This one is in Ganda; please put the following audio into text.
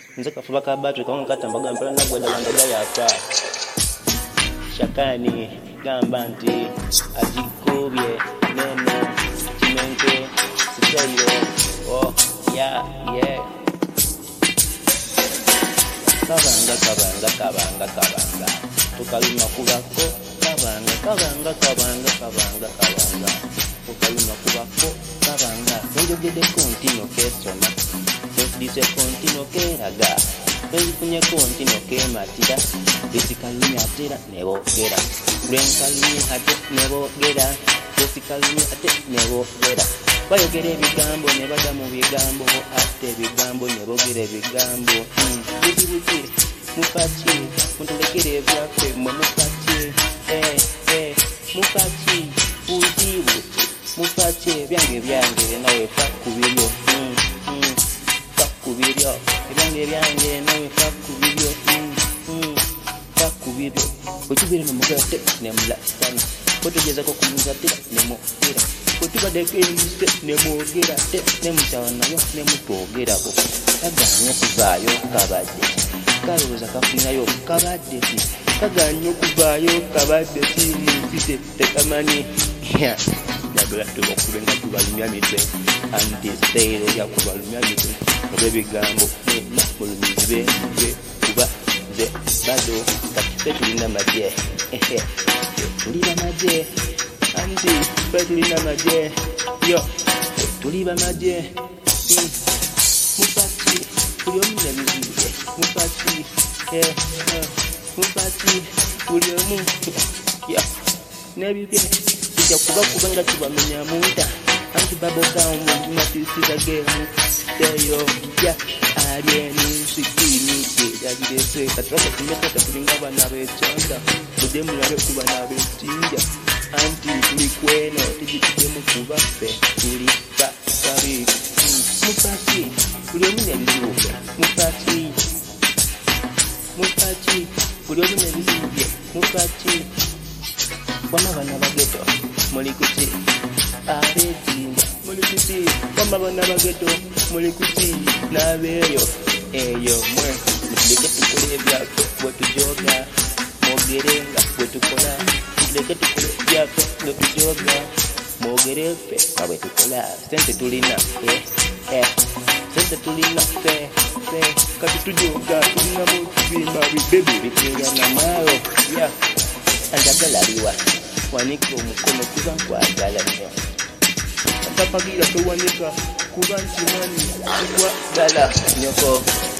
nze kafuba ka battery kawanga katambaga mpala nagweda bandaga yafa shakani gamba nti agikubye neno kimenke sitayo oh yeah kabanga tukalima kubako kabanga tukalima kubako kabanga njogede kontino kesoma dise kontino keraga kunye kontino kematira disikalumya atera nebogera lwenkalumya ate nebogera disikalumya ate nebogera bayogera ebigambo ne bada mu bigambo ate ebigambo ne bogera ebigambo bizibuzi mukaki mutulekere ebyaffe mwe mukaki mukaki buzibu mukaki byange nawe fakubiryo fakubiryo ebyange nawe fakubiryo fakubiryo okibire nomugate nemulasana kotegezako kumuzate nemugera otubadekeyise nemwogera te nemusawa nayo nemutwogerako kaganya okuvaayo kabadde kalowooza kafunirayo kabadde ki kaganya okuvaayo kabadde ki munsise tekamanyi nagala tubakubenga tubalumya mitwe anti seire yakubalumya mitwe olw'ebigambo mulumizi be kuba nze bado katife tulina magye tuli bamagye anti fe tulina magye yo tuli bamagye mupaki buli omu nebizibye mupaki mupaki buli omu nebibye tujja kubakuba nga tubamenya munta anti babogawo mumatisiza gemu teyo ya alienisikimike yagirese katuraka tumekata tulinga abana b'ekyanda mujje mulabe ku bana b'ejjinja anti tuli kweno tugitugemu kubaffe tuli basabi mupaki buli omu nebizibuke mupaki buli omu nebizibye mupaki wama bana bageto muli kuki abejinja muli kuki wama bana bageto muli kuki n'abeeyo eyo mwe tuleke tukole ebyaffe bwe tujoga mwogerenga bwe tukola tuleke tukole ebyaffe bwe tujoga mwogereffe nga bwe tukola sente tulina sente tulina fe kati tujoga tulinamu ebibimba bibebe bitulyana maawo ya anjagala liwa wanika omukono kuba nkwagala nnyo atapagira towanika kuba nti mani nkwagala nyoko